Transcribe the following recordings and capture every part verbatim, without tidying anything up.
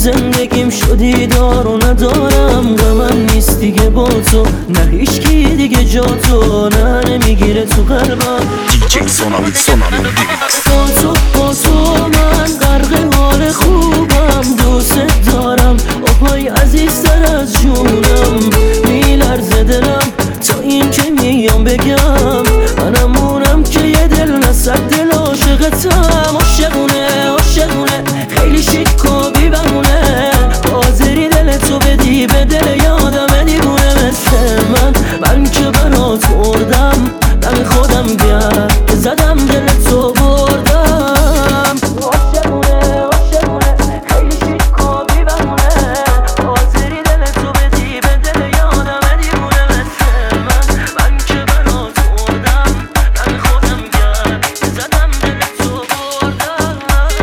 زندگیم شدی دار و ندارم غمم نیست دیگه با تو، نه هیچکی دیگه جا تو، نه نمیگیره تو قلبم. دیجی سونامی سونامی ریمیکس. با تو با تو من غرق حال خوبم، دوست دارم آهای عزیزتر از جونم. میلرزه دلم تا این که میام بگم منمونم که یه دل نصد دل عاشقتم. عاشقونه عاشقونه خیلی شیک و بی بهونه، حاضری دل تو بدی به دل یادم دیوونه مثل من. من که برات مردم دم خودم گرد زدم دل تو بردم. عاشقونه عاشقونه خیلی شیک و بی بهونه، حاضری دل تو بدی به دل یادم دیوونه مثل من. من که برات مردم دم خودم گرد زدم دل تو بردم.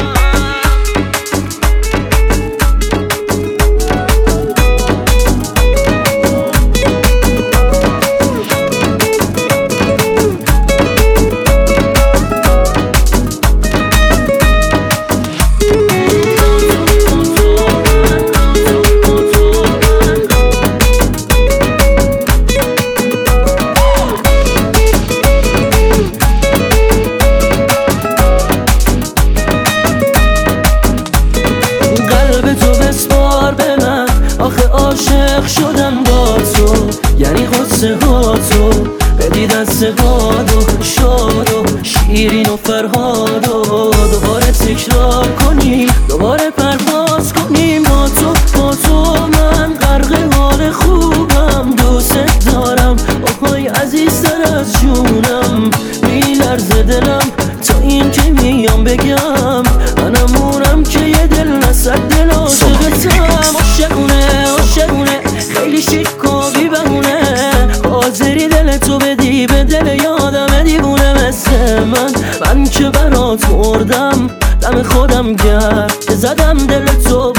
عاشق شدم با تو یعنی قصه ها تو، بدی دست باد و شاد و شیرین و فرهاد و دوباره تکرار کنی دوباره پرواز کنیم. با تو با تو من غرق حال خوبم، دوست دارم آهای عزیزتر از جونم. میلرزه دلم تا این که میام بگم منمونم که یه دل نصد دل عاشقتم. عاشقونه عاشقونه خیلی شیک و بی بهونه، حاضری دل تو بدی به دل یادم دیوونه مثل من. من که برات مردم دم خودم گرد زدم دل تو